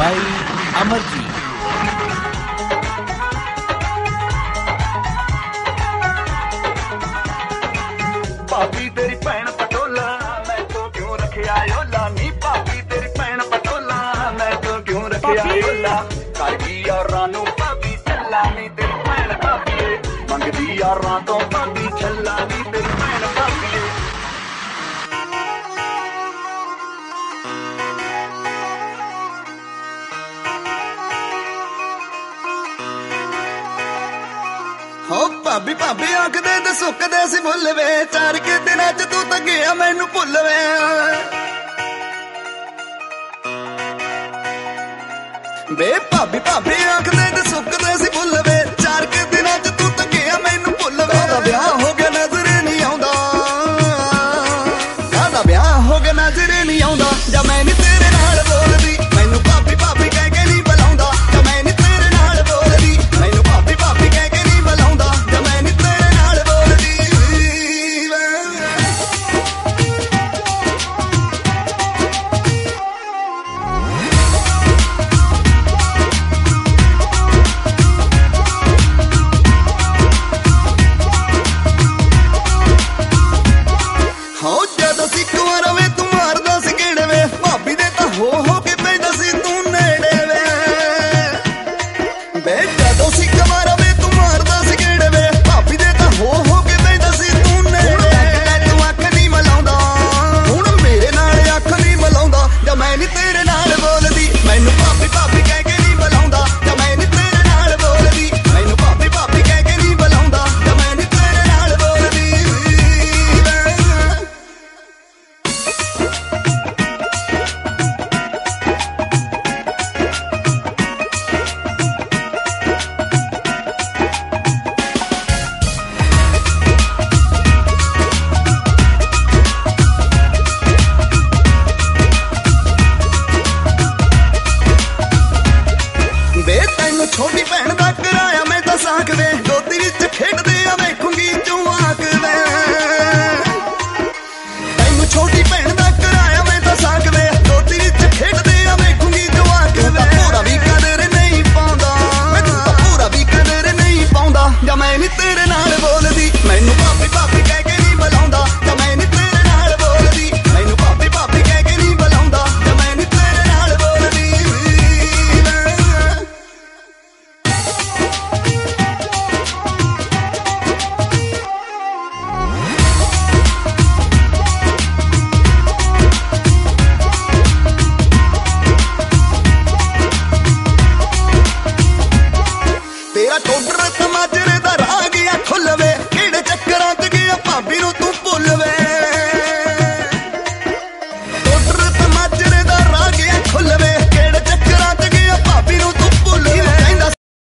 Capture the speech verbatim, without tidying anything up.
By Amarjeet. भाभी तेरी भैन पटोला मैं तो क्यों रखे आयोला नी भाभी तेरी भैन पटोला मैं तो क्यों रखे आयोला कर गई यारां नूं भाभी छल्ला नी तेरी भैन भाभी मंगदी यारां तो भाभी छल्ला नी तेरी भैन भाभी। हो भाभी भाभी आखदे ते सुकदे सी फुल वे चार के दिनां च तू तां गया मैनू भुल वे बे भाभी भाभी आखदे ते सुकदे सी फुल वे चार के दिनां च तू तां गया मैनू भुल वे कादा ब्याह हो गया नजर नहीं आउंदा कादा ब्याह हो गया नजर नहीं आउंदा जा मैं नी तेरे नाल बोलदी मैनू भाभी भाभी कह के नहीं बुलाउंदा जा मैं नी तेरे नाल बोलदी मैनू भाभी भाभी कह के नहीं बुलाउंदा जा मैं नी तेरे नाल बोलदी। हो जदों सी कुंवारा वे तू मारदा सी गेड़े वे भाभी दे तां हो हो के पैंदा सी तू नेड़े वे बे जदों सी कुंवारा वे तू मारदा सी गेड़े वे भाभी दे तां हो हो के पैंदा सी तू नेड़े तू अख नहीं मलाउंदा हुण मेरे नाल अख नहीं मलाउंदा जा मैं नी तेरे नाल बोलदी मैनू भाभी भाभी कह के नहीं बुलाउंदा जा मैं नी तेरे नाल बोलदी मैनू भाभी भाभी कह के नहीं बुलाउंदा जा मैं नी तेरे नाल बोलदी। बे तैनू छोटी भैन